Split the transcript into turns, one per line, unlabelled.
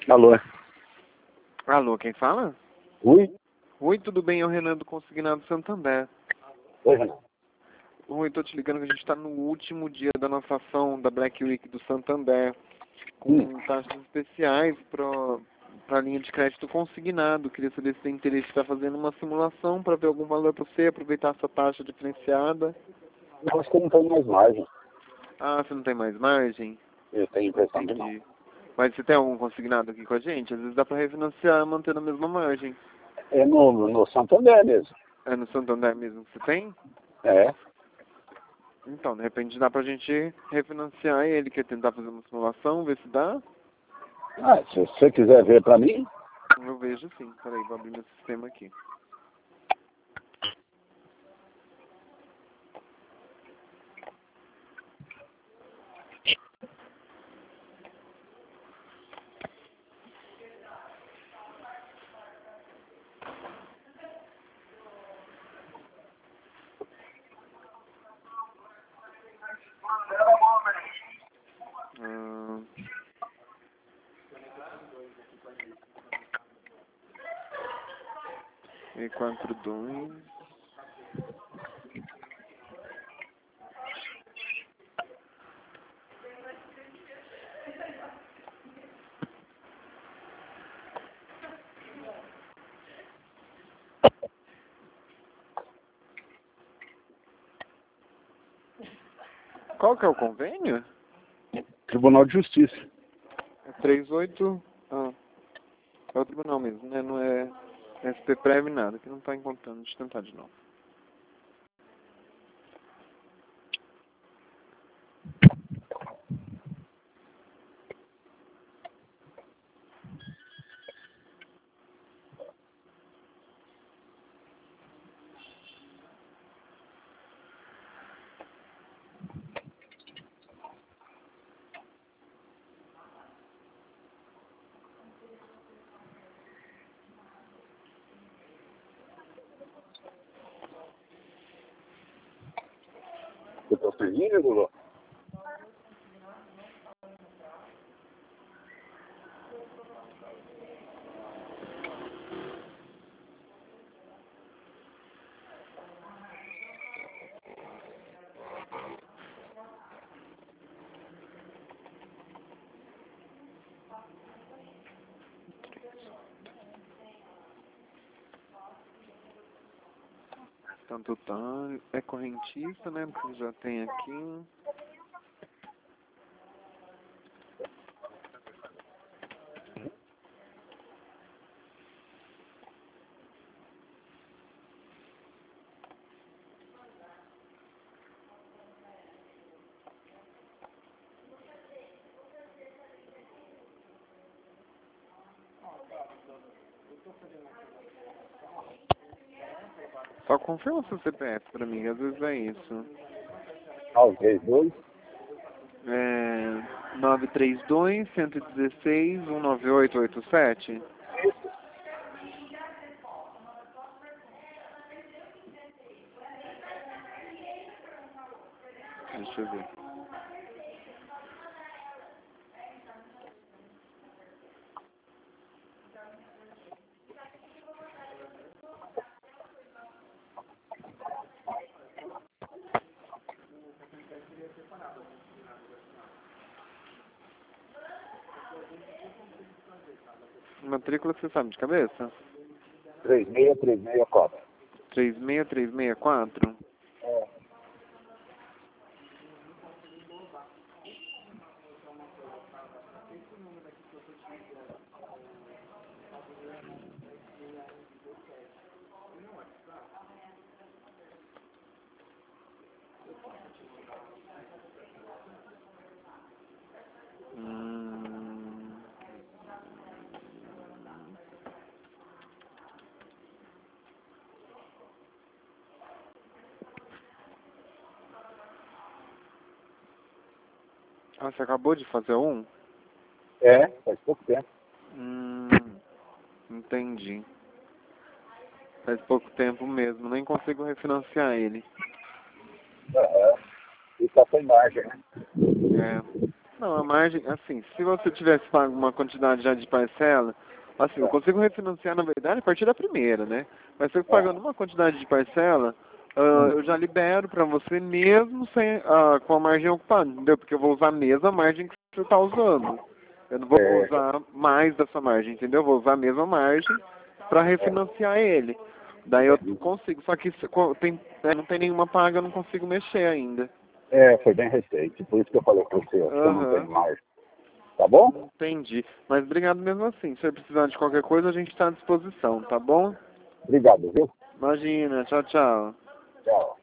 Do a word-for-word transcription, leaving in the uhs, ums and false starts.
Alô?
Alô, quem fala?
Oi?
Oi, tudo bem? É o Renan do Consignado Santander.
Oi, Renan.
Oi, tô te ligando que a gente tá no último dia da nossa ação da Black Week do Santander, com
Hum.
taxas especiais para a linha de crédito consignado. Queria saber se tem interesse em estar fazendo uma simulação para ver algum valor para você, aproveitar essa taxa diferenciada.
Eu acho que eu não tenho mais margem.
Ah, você não tem mais margem?
Eu tenho a impressão que não.
Entendi. Mas você tem algum consignado aqui com a gente? Às vezes dá para refinanciar mantendo a mesma margem.
É no, no Santander mesmo.
É no Santander mesmo que você tem?
É.
Então, de repente dá pra gente refinanciar ele, quer tentar fazer uma simulação, ver se dá.
Ah, se você quiser ver pra mim,
Eu vejo sim. Peraí, vou abrir meu sistema aqui. Ah, e quatro dois. Qual que é o convênio?
Tribunal de Justiça.
É três oito. Ah, é o tribunal mesmo, né? Não é S P Prev nada, que não tá encontrando. Deixa eu tentar de novo.
Eu tô pedindo, Lula?
Tanto tá. É correntista, né? Porque já tem aqui. Só confirma seu C P F pra mim, às vezes é isso.
Ah, o três dois.
É nove três dois, um um seis, um nove oito oito sete. Deixa eu ver. Matrícula que você sabe de cabeça?
três seis três seis quatro.
três seis três seis quatro.
É.
Hum... Ah, você acabou de fazer um?
É, faz pouco tempo.
Hum, entendi. Faz pouco tempo mesmo, nem consigo refinanciar ele.
Aham. E tá sem margem, né?
É. Não, a margem, assim, se você tivesse pago uma quantidade já de parcela, assim, eu consigo refinanciar, na verdade, a partir da primeira, né? Mas se eu pagando uma quantidade de parcela, ah, eu já libero para você mesmo sem, ah, com a margem ocupada, entendeu? Porque eu vou usar a mesma margem que você está usando. Eu não vou
É,
usar mais dessa margem, entendeu? Eu vou usar a mesma margem para refinanciar ele. Daí eu consigo, só que se- co- tem, né, não tem nenhuma paga, eu não consigo mexer ainda.
é, foi bem recente. Por isso que eu falei para você, acho que eu não
Aham.
tenho mais. Tá bom?
Entendi. Mas obrigado mesmo assim. Se você precisar de qualquer coisa, a gente está à disposição, tá bom?
Obrigado, viu?
Imagina. Tchau, tchau.
Tchau.